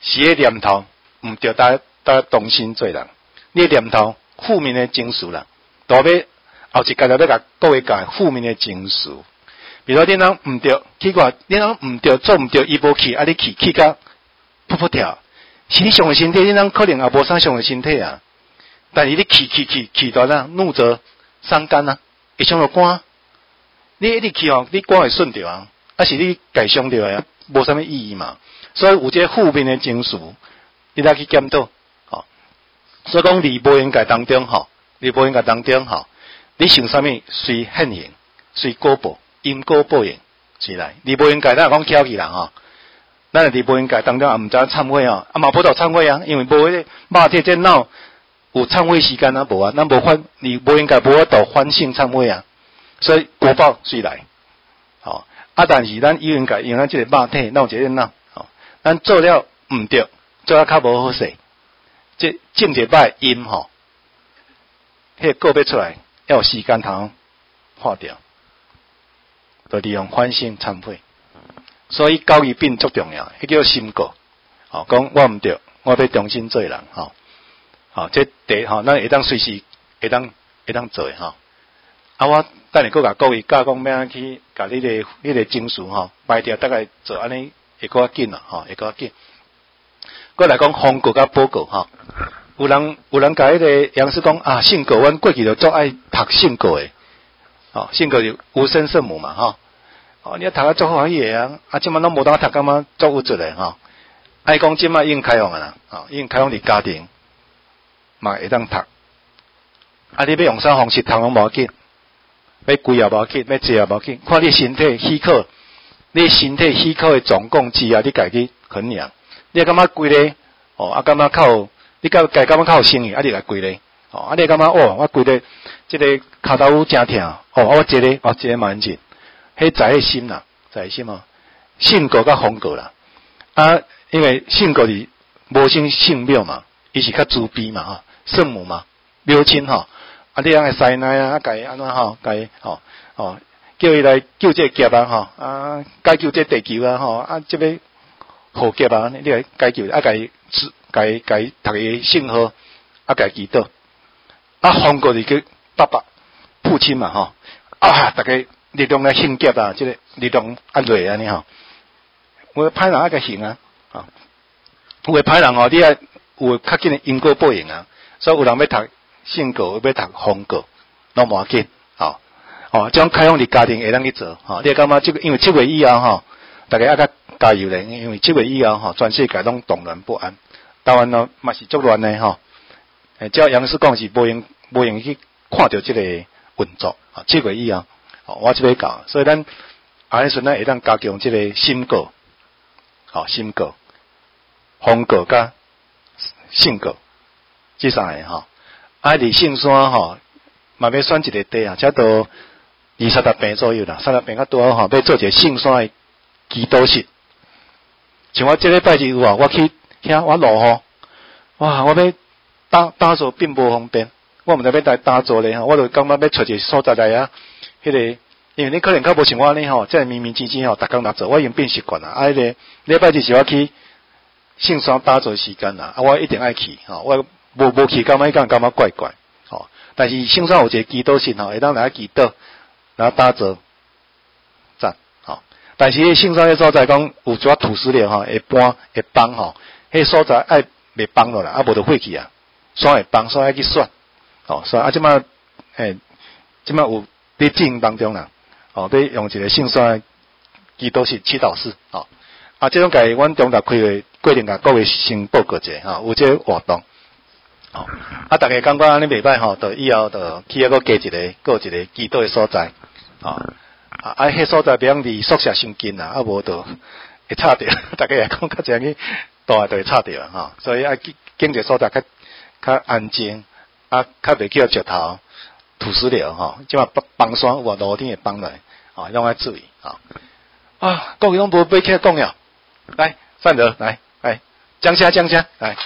是迄念头毋着，大大动心做人。你念头负面的情绪啦，都要后一届就要甲各位讲负面的情绪。比如你人毋着，去看你人毋着做毋着，伊无去，啊你去去甲噗噗跳，是你伤的身体，你人可能也无啥伤的身体啊。但是你去去去去到哪怒则伤肝啊，会伤到肝。你一直去吼，你肝会顺着啊，啊是你家伤着啊，无啥物意义嘛。所以有这负面的情绪，你来去检讨，吼。所以讲，伫无应该当中吼，伫无应该当中吼，你想啥物随现行，随果报，因果报应是来。伫无应该，咱讲巧气人吼，咱伫无应该当中也毋知忏悔啊，啊嘛无到忏悔啊，因为无迄个肉体这脑。有忏悔时间啊，无啊，咱无反，你无应该无法度反省忏悔啊，所以果报随来，吼、哦、啊，但是咱应该用咱即个肉体，咱有一个脑，吼、哦，咱做了毋对，做了较无好势，即种一摆因吼，迄、那个果要出来，要有时间通化掉，就利用反省忏悔，所以教育品足重要，迄叫心果，吼、哦，讲我毋对，我要重新做人，吼、哦。好，这第吼，咱会当随时会当会当做诶吼。啊，我等下佫甲各位教讲要安去甲你个你个情绪吼排掉，大概做安尼会较紧啦，吼，会较紧。佫来讲方果甲补果吼，有人有人甲迄个杨师讲啊，信果，阮过去就足爱读信果诶，吼，信果就无声圣母嘛，吼，哦，你啊读啊足欢喜诶啊，啊，即满拢无当读，感觉足有质诶吼。爱讲即满已经开放啊啦，吼，已经开放伫家庭。嘛会当读，啊！你要用啥方式读拢无要紧，要贵也无要紧，要济也无要紧，看你身体许可，你身体许可的总共值啊，你家己衡量。你感觉贵咧，哦，啊，感觉较有，你感觉感觉较有诚意，啊，你来贵咧，哦，啊，你感觉哦，我贵咧，即个骹头有真疼，哦，我一个，哦，一个蛮紧，迄在迄心啦，在心哦，信果甲方果啦，啊，因为信果是无生性庙嘛。伊是较慈悲嘛吼，圣母嘛，母亲吼，啊你人个师奶啊，啊家安怎吼，家吼吼，叫伊来救这劫啊吼，啊解救这地球啊吼，啊即个护劫啊，你来解救，啊家家家读个圣号，啊家祈祷，啊方过是叫爸爸父亲嘛吼，啊大家力量来献劫啊，即个力量啊落安尼吼，有歹人啊个行啊，吼，有个歹人吼，你爱。有较紧的因果报应啊，所以有人要读信果，要读方果，拢无要紧，吼、哦，哦，种开放伫家庭会当去做，吼、哦，你感觉即个因为七月以后吼，大家爱较加油咧，因为七月以后吼，全世界拢动乱不安，台湾咯嘛是足乱诶吼，诶，照杨师讲是无用无用去看到即个运作，啊，七月以后，哦，我即个讲，所以咱安尼阵咱会当加强即个心果，吼、哦，心果，方果甲。信果，即三个吼，啊，伫圣山吼，嘛要选一个地啊，差不多二三十坪左右啦，三十坪较多吼，要做一个圣山的祈祷室。像我即个拜日有啊，我去遐我落雨，哇，我要打打坐并无方便，我毋知要来打坐咧吼，我就感觉要找一个所在来啊，迄、那个，因为你可能较无像我安尼吼，即个明明静静吼，逐工打坐，我已经变习惯啦，啊，迄、那个礼拜日是我去。圣山打坐时间啦，啊，我一定爱去吼，我无无去，感觉感感觉怪怪，吼。但是圣山有一个祈祷室吼，会当来祈祷，然后打坐，赞，吼。但是迄圣山迄所在讲有一寡土石流吼，会搬会崩吼，迄所在爱袂崩落来，啊，无就废去啊，山会崩，所以爱去选，吼，所以啊，即摆诶，即摆有伫进行当中啦，吼，要用一个圣山祈祷室祈祷室，吼。啊，即种家阮中大开会规定甲各位先报告者吼，有即个活动，吼、哦，啊，大家感觉安尼袂歹吼，就以后就去遐个加一个，个一个祈祷的所在，吼、哦，啊，啊，迄所在袂用离宿舍伤近啦，啊，无就会吵着，大家也讲较侪去，大下就会吵着啊，吼，所以啊，经济所在较较安静，啊，较袂叫石头、土石流吼，即马崩山有啊，路顶会崩来，吼，拢爱注意，吼、哦，啊，各位拢无买起来讲呀。来，善德，来，来，讲声讲声，来。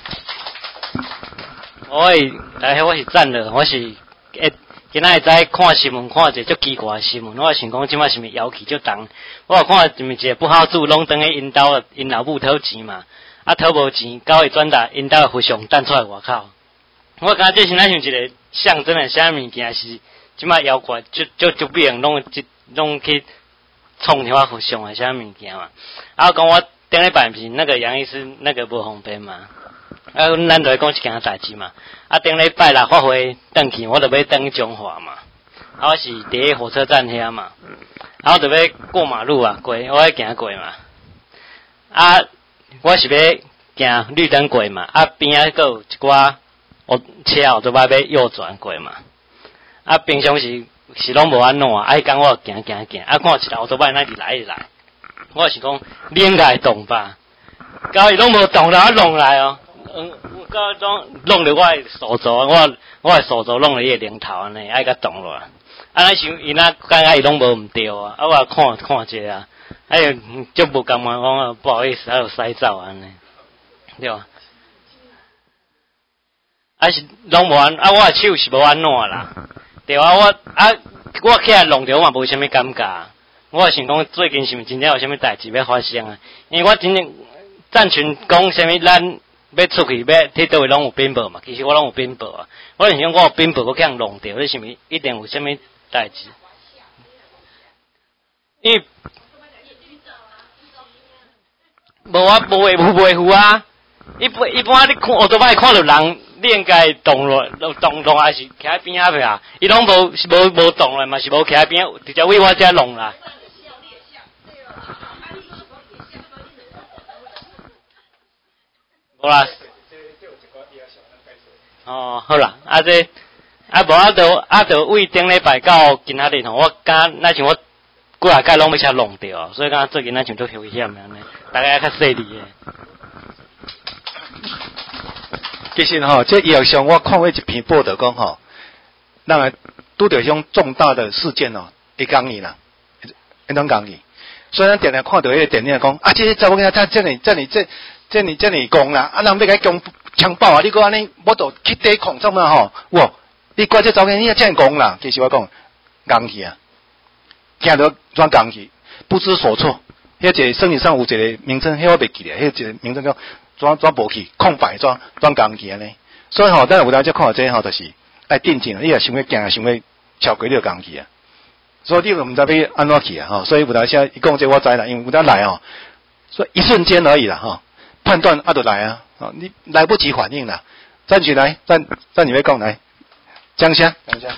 喂，大家好，我是赞乐，我是诶，今仔日在看新闻，看一个足奇怪的新闻，我想讲即摆是毋是妖气足重？我看是毋是一个不好主拢等去因兜因老母讨钱嘛？ 啊讨无钱，交易转达因兜互相等出来外口。我感觉这是咱像一个象征的啥物件是，即摆妖怪就就就变拢即拢去创啥互相的啥物件嘛。啊，讲我顶礼拜不是那个杨医师那个无方便嘛，啊，咱就讲一件代志嘛。啊，顶礼拜六发挥转去，我就要转中华嘛。啊，我是伫火车站遐嘛，啊，我就要过马路啊，过我要行过嘛。啊，我是要行绿灯过嘛，啊边仔佫有一寡哦车后头摆要右转过嘛。啊，平常时是拢无安怎啊，爱讲我行行行，啊看一台后头摆那直来直来，我是讲恁该动吧，到伊拢无动啦，弄来哦，嗯，到拢弄着我的手肘，我我的手肘弄着伊的零头安尼，爱甲动落来。啊，咱想伊那感觉伊拢无毋对啊，啊我看看者啊，哎呦，足无感觉讲啊，不好意思，还有驶走安尼，对吧？啊是拢无安，啊我的手是无安怎啦，对啊，我啊我起来弄着我嘛无啥物感觉，我想讲最近是毋是真正有啥物代志要发生啊？因为我真正赞群讲啥物咱要出去要去倒位拢有禀报嘛，其实我拢有禀报啊，我想讲我有禀报，我去人弄着，你是毋是一定有啥物代志？因为无啊，无会无袂赴啊。一般一般你看奥多摆看到人，你应该动落，动落还是徛喺边仔遐？伊拢无是无无动咧，嘛是无徛喺边，直接为我遮弄啦。无啦。哦，好啦，啊这啊无啊就啊就为顶礼拜到今仔日吼，我敢那像我几下届拢要车弄着，所以讲最近咱像足危险安尼，大家较细腻诶。 其实吼，这医学上我看过一篇报道讲吼，咱拄着种重大的事件哦，会讲你啦，会当讲你。所以咱定定看到迄个电影讲，啊，这些查某囝仔这呢这呢这这呢这呢讲啦，啊，人要甲强强暴啊，你讲安尼，我都去抵抗怎么吼？哇，你怪这查某囝仔这样讲啦，其实我讲讲去啊，听到转讲去，不知所措。迄个生理上有一个名称，迄我袂记咧，迄一个名称叫。转转无去，空白转转工去安尼，所以吼，咱有当只看到这吼，就是爱定静，你也想要行，想要超过你就工去啊。所以你又毋知要安怎去啊？吼，所以有当时伊讲这我知啦，因为有当来哦，所以一瞬间而已啦，吼，判断啊就来啊，哦，你来不及反应啦，站起来，站站你要讲来，江香，江香。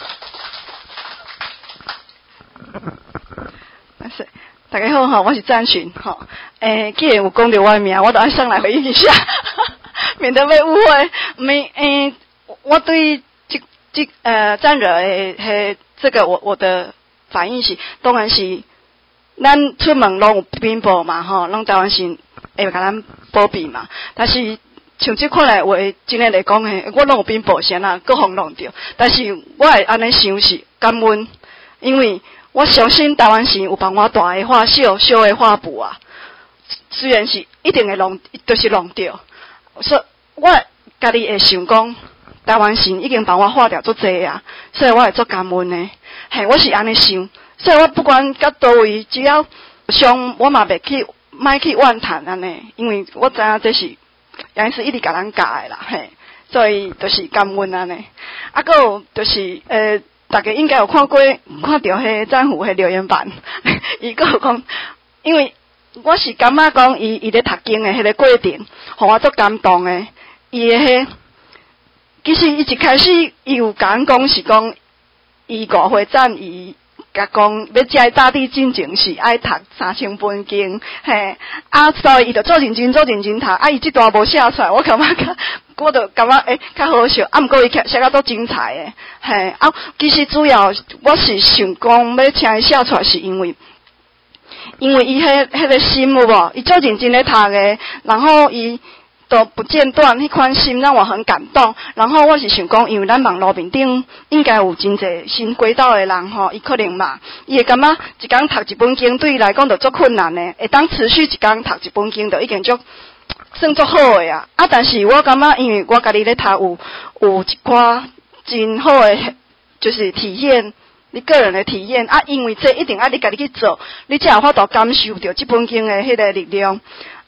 是。大家好哈，我是赞群哈。诶，既然有讲到我的名，我就要上来回应一下，免得被误会。没诶，我对这这呃战惹诶嘿这个我我的反应是，当然是咱出门拢有禀报嘛吼，拢台湾是会甲咱保庇嘛。但是像这款来话，真诶来讲诶，我拢有禀报先啦，各方弄着。但是我会安尼想是感恩，因为。我相信台湾省有帮我大的化小，小的化补啊。虽然是一定会弄，就是弄掉。所以我家己会想讲，台湾省已经帮我化掉足济啊，所以我会足感恩的。嘿，我是安尼想，所以我不管到倒位，只要上我嘛袂去，莫去怨叹安尼，因为我知影这是也是一直甲咱教的啦，嘿，所以就是感恩安尼。啊，还有就是呃。大家应该有看过，看到迄政府迄留言板，伊个讲，因为我是感觉讲伊伊咧读经诶迄个过程，互我足感动诶。伊诶迄，其实伊一开始伊有讲讲是讲，伊五岁赞伊甲讲要食大地进前是爱读三千本经，嘿，啊，所以伊就做认真做认真读，啊，伊即段无写出来，我感觉。我就感觉诶较好笑，啊，毋过伊写甲足精彩诶，嘿啊，其实主要我是想讲要请伊写出来，是因为，因为伊迄迄个心有无，伊足认真咧读诶，然后伊都不间断，迄款心让我很感动。然后我是想讲，因为咱网络面顶应该有真侪新轨道诶人吼，伊可能嘛，伊会感觉一工读一本经对伊来讲就足困难诶，会当持续一工读一本经就已经足。算足好诶啊！啊，但是我感觉，因为我家己咧读有有一寡真好诶，就是体验你个人的体验啊。因为这一定爱你家己去做，你才有法度感受到这本经诶迄个力量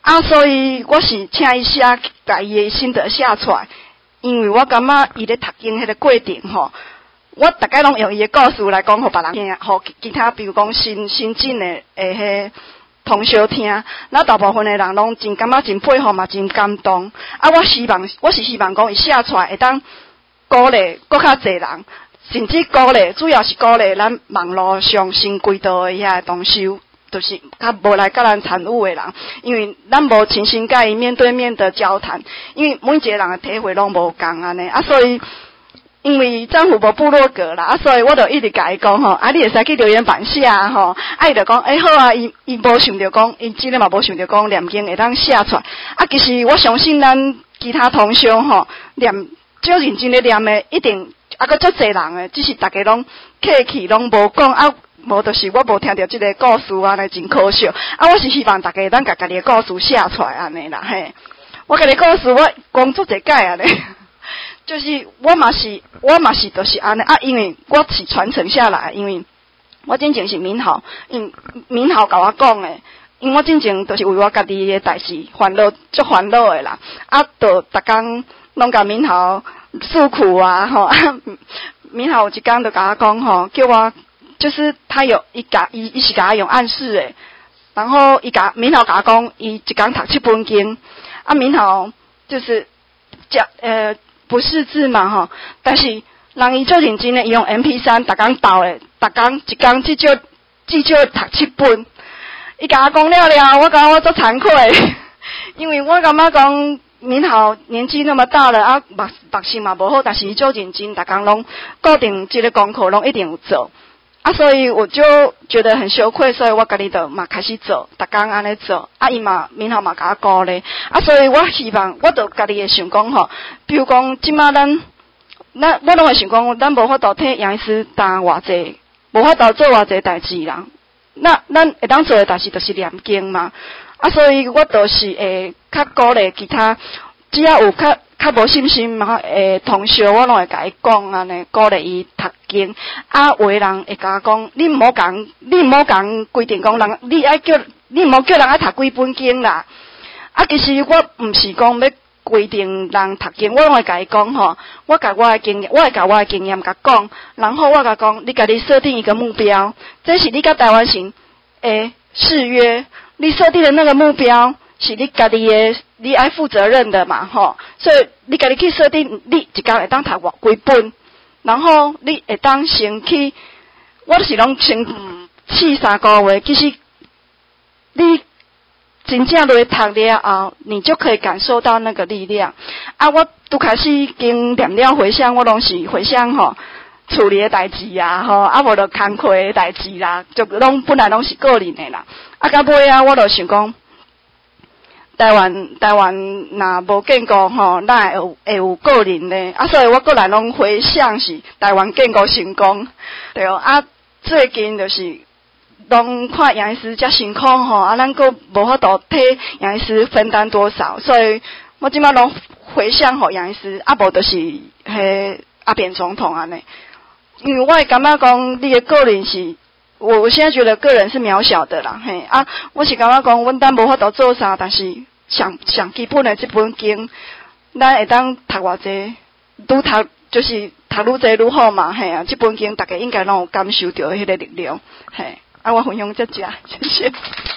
啊，所以我是请伊写家己的心得写出来，因为我感觉伊咧读经迄个过程吼，我大概拢用伊的故事来讲，互别人听，互其他比如讲新新进的诶迄同学听，那大部分的人拢真感觉真配合嘛，真感动。啊，我希望我是希望讲伊写出来会当鼓励搁较侪人，甚至鼓励主要是鼓励咱网络上新轨道的遐同修。就是较无来甲咱参与的人，因为咱无亲身甲伊面对面的交谈，因为每一个人的体会拢无共安尼啊，所以因为政府无部落格啦，啊，所以我就一直甲伊讲吼，啊，你会使去留言板写吼，啊，伊就讲，诶、欸，好啊，伊伊无想着讲，伊真诶嘛无想着讲念经会当写出来，啊，其实我相信咱其他同乡吼念少认真咧念诶，一定啊，搁足侪人诶，只是大家拢客气拢无讲啊。无，就是我无听到即个故事安尼真可惜。啊，我是希望大家咱家家己的故事写出来安尼啦，嘿。我家己故事我讲足一解安尼，就是我嘛是我嘛是就是安尼啊，因为我是传承下来，因为我真正是闽校，因闽校甲我讲诶，因为我真正就是为我家己的代志烦恼，足烦恼诶啦。啊，就逐工拢甲闽校诉苦啊，吼。闽校有一工就甲我讲吼，叫我。就是他有伊甲伊伊是甲我用暗示诶，然后伊甲闽校甲我讲，伊一工读七本经，啊闽校就是讲呃不识字嘛吼，但是人伊做认真诶，伊用 M P 三 逐工倒诶，逐工一工至少至少读七本，伊甲我讲了了，我感觉我足惭愧，因为我感觉讲闽校年纪那么大了啊，目目性嘛无好，但是伊做认真，逐工拢固定即个功课拢一定有做。啊，所以我就觉得很羞愧，所以我家己就嘛开始做，逐工安尼做。啊，伊嘛闽校嘛甲我鼓励，啊，所以我希望我就家己会想讲吼，比如讲即马咱，咱我拢会想讲，咱无法度替杨医师担偌济，无法度做偌济代志人。那咱会当做诶代志就是念经嘛。啊，所以我就是会较鼓励其他，只要有较。较无信心嘛，诶，同学我拢会甲伊讲安尼，鼓励伊读经。啊，有诶人会甲我讲，你毋好讲，你毋好讲规定讲人，你爱叫，你毋好叫人爱读几本经啦。啊，其实我毋是讲要规定人读经，我拢会甲伊讲吼，我甲我诶经验，我会甲我诶经验甲讲，然后我甲讲，你家己设定一个目标，这是你甲台湾行诶誓约，你设定的那个目标。是你家己的，你爱负责任的嘛，吼，所以你家己去设定，你一工会当读偌几本，然后你会当先去，我就是拢先试三个月，其实你真正落读了后，你就可以感受到那个力量。啊，我拄开始经念了回想，我拢是回想吼处理的代志啊，吼，啊无就工课的代志啦，就拢本来拢是个人的啦。啊，到尾啊，我就想讲。台湾台湾若无建国吼，咱会有会有个人咧，啊，所以我个人拢回想是台湾建国成功，对哦。啊，最近就是拢看杨医师遮辛苦吼，啊，咱佫无法度替杨医师分担多少，所以我即摆拢回想互杨医师，啊无就是迄阿扁总统安尼，因为我会感觉讲你的个人是。我我现在觉得个人是渺小的啦，嘿啊，我是感觉讲，阮咱无法度做啥，但是上上基本的这本经，咱会当读偌济，愈读就是读愈济愈好嘛，嘿啊，这本经大家应该拢有感受到迄个力量，嘿，啊，我分享这只，谢谢。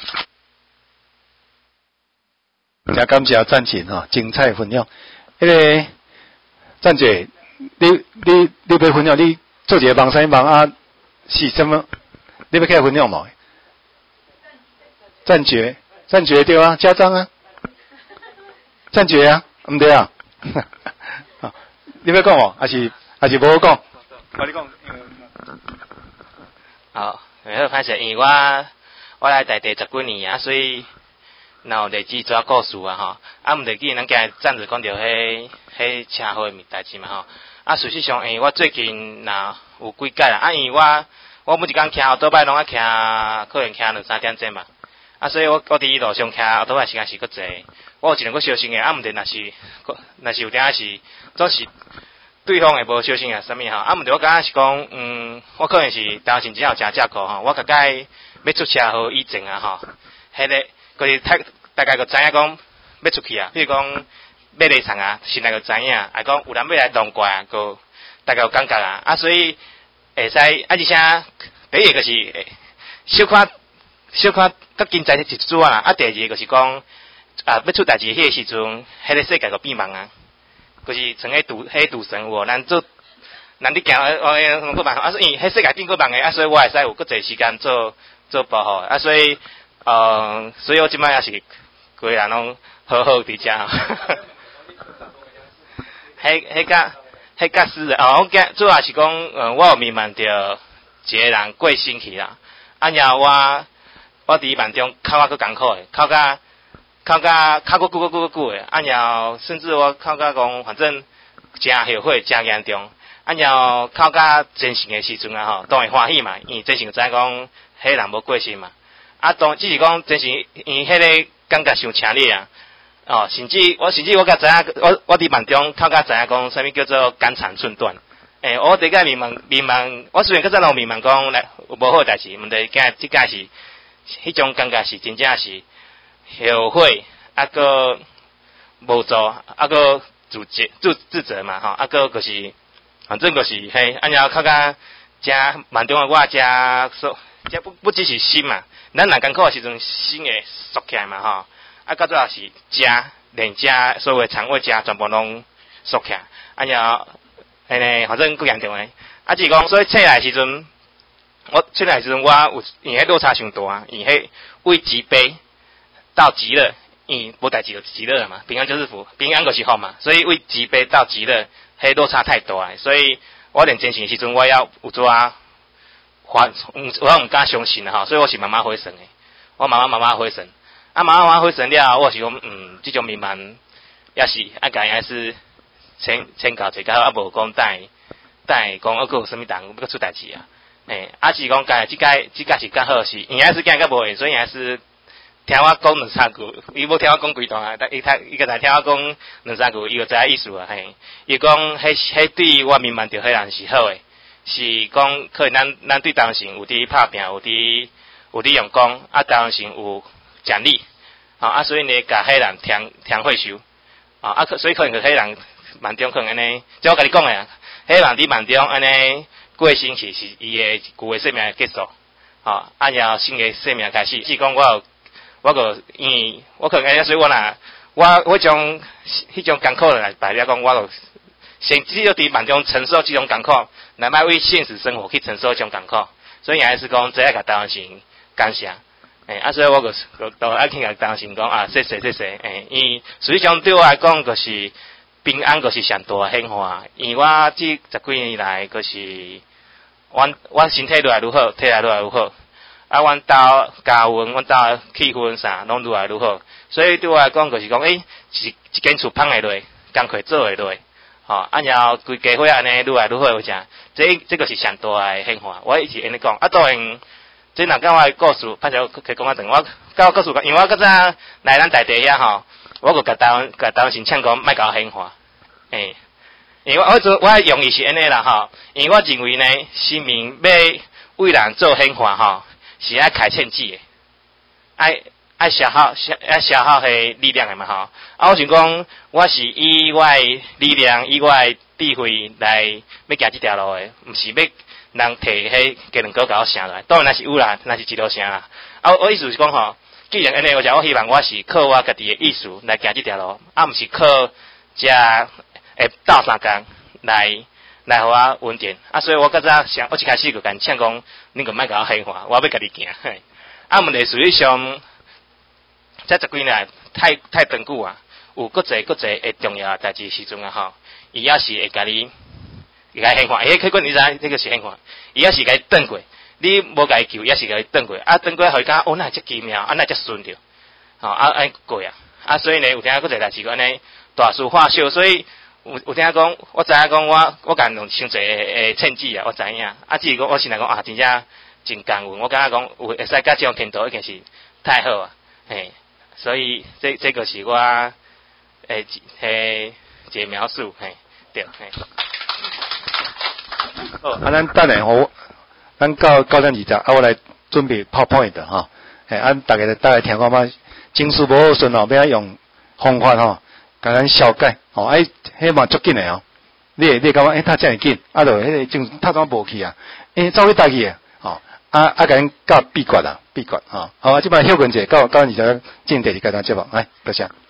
真感谢赞琴吼，精彩分享。迄、那个赞姐，你你你要分享，你做一个忙啥忙啊？是什么？你要开分享无？赞觉，赞觉对啊，家长啊，赞觉啊，毋对啊。你要讲无？还是还是无好讲？我你讲。 好，好歹势，因为我我来台地十几年啊，所以若有历史做故事啊吼。啊，毋得记咱今日暂时讲到迄迄车祸诶代志嘛吼。啊，事实上，因为我最近若有几届啦，啊，因为我。我每一工骑后倒摆拢爱骑，可能骑两三点钟嘛。啊，所以我我伫路上骑后倒摆时间是搁济。我有一两个小心诶，啊，毋得若是，若是有点是，总是对方会无小心啊，啥物吼？啊，毋得我感觉是讲，嗯，我可能是当时真有诚借口吼，我甲解要出车祸以前啊吼，迄个，就是太大概就知影讲要出去啊，比如讲买礼场啊，先来就知影，啊讲有人要来弄怪啊，个大概有感觉啊，啊所以会使啊，而且第一个就是小可小可较经济一组啊，啊第二个就是讲啊要出代志迄个时阵，迄个世界就变忙啊，就是像迄赌迄赌神有，咱做。咱伫行哦，啷个办？啊，所以迄世界变过忙诶，啊，所以我会使有搁侪时间做做保护，啊，所以呃，所以我即摆也是规人拢好好伫遮。迄迄甲迄甲死哦，我今主要是讲，呃，我有迷茫着一个人过身去啦，啊，然后我我伫梦中哭啊搁艰苦诶，哭甲哭甲哭过久过久过久诶，啊，然后甚至我哭甲讲，反正真后悔，真严重。啊，然后靠甲真神诶时阵啊吼，当然欢喜嘛，因为真神知影讲，迄人无过身嘛。啊，当只是讲真神，因迄个感觉伤强烈啊。哦，甚至我甚至我甲知影，我我伫梦中靠甲知影讲，啥物叫做肝肠寸断。诶、欸，我伫个迷茫迷茫，我虽然较早拢迷茫讲来无好代志，问题今即届是迄种感觉是真正是后悔，啊个无做，啊个自责自自责嘛吼，啊个就是。反正就是嘿，啊然后靠甲真梦中诶我真说，真不不只是心嘛，咱若艰苦诶时阵，心会缩起来嘛吼，啊到最后是真连真所有诶肠胃真全部拢缩起来，啊然后嘿呢，反正够严重诶，啊就是讲，所以醒来诶时阵，我醒来诶时阵，我有因为迄落差伤大，因为迄为极悲到极乐，因为无代志就极乐嘛，平安就是福，平安就是福嘛，所以为极悲到极乐。迄落差太大，所以我练真神时阵，我要有做啊，还我毋敢相信啊吼，所以我是慢慢回神诶，我慢慢慢慢回神，啊慢慢慢慢回神了，我是讲嗯，即种迷茫也是啊，家也是请请教一下，啊无讲等等讲，啊佫有啥物档要出代志啊？诶，啊是讲家即届即届是较好是，因还是今较无闲，所以还是。听我讲两三句，伊无听我讲几段啊，但伊他伊个来听我讲两三句，伊就知影意思啊嘿。伊讲迄迄对我迷茫着迄人是好诶，是讲可能咱咱对当时有伫拍拼，有伫有伫用功，啊当时有奖励，啊啊所以呢，甲迄人听听会收，啊啊所以可能迄人梦中可能安尼，即我甲你讲诶啊，迄人伫梦中安尼过身去是伊诶旧诶生命结束，啊啊然后新诶生命开始，是讲我有。我个因为我可能所以我若我我种迄种艰苦来代表讲，我就先只有伫梦中承受即种艰苦，来卖为现实生活去承受即种艰苦，所以还是讲这一个当成感谢，诶、欸，啊，所以我个都爱听个当成讲啊，谢谢谢谢，诶、欸，因为实际上对我来讲，就是平安，就是上大诶显化，因为我即十几年来，就是我我身体愈来愈好，体力愈来愈好。啊，阮兜家运，阮兜气氛啥，拢愈来愈好，所以对我来讲，就是讲，诶、欸，一一间厝芳会落，工课做会落，吼、哦，啊，然后规家伙安尼愈来愈好，有啥？这这个是上大诶显化。我一直安尼讲，啊，当然，这若甲我诶故事，歹势可以讲啊长，我甲我故事，因为我较早来咱大地遐吼，我个甲台湾甲台湾先请讲，莫甲我显化，诶、欸，因为我做我用意是安尼啦，吼，因为我认为呢，生命要为人做显化，吼。是爱开堑记诶，爱爱消耗消爱消耗迄力量诶嘛吼。啊，我想讲，我是以我诶力量、以我诶智慧来要行即条路诶，毋是要人摕迄鸡卵糕甲我生来。当然若是有啦，若是一路生啦。啊，我意思是讲吼，既然安尼，我就我希望我是靠我家己诶意思来行即条路，啊，毋是靠遮诶斗相共来。来互我稳定，啊，所以我较早想，我一开始就甲请讲，恁个莫甲我显化，我要家己行。啊，问题实际上，这十几年太太长久啊，有搁侪搁侪会重要诶代志时阵啊吼，伊也是会甲你，会甲显化，迄客观你知，这个是显化，伊也是甲你转过，你无甲伊救，也是甲伊转过，啊，转过互伊讲，哦，那遮奇妙，啊，那遮顺着，吼、哦，啊，安过啊，啊，所以呢，有听搁侪代志安尼大事化小，所以。有有听讲，我知影讲，我我甲用伤侪诶堑记啊，我知影。啊，只是讲我先来讲啊，真正真感恩。我感觉讲有会使甲即种天道已经是太好啊，嘿。所以这这个是我诶诶一个描述，嘿，对，嘿。 好，啊，咱等下吼，咱到九点二十，啊，我来准备 PowerPoint 哈，嘿，啊，大家大家听看嘛， 情绪无好顺哦，要用方法吼，甲咱消解吼，哎，迄嘛足紧诶哦。你会你会感觉诶，他遮尔紧，啊，就迄个情他怎无去啊？诶，走去倒去啊，吼，啊啊，甲咱教秘诀啊，秘诀吼，好啊，即摆休困者，到到二十进第二阶段节目，来，多谢。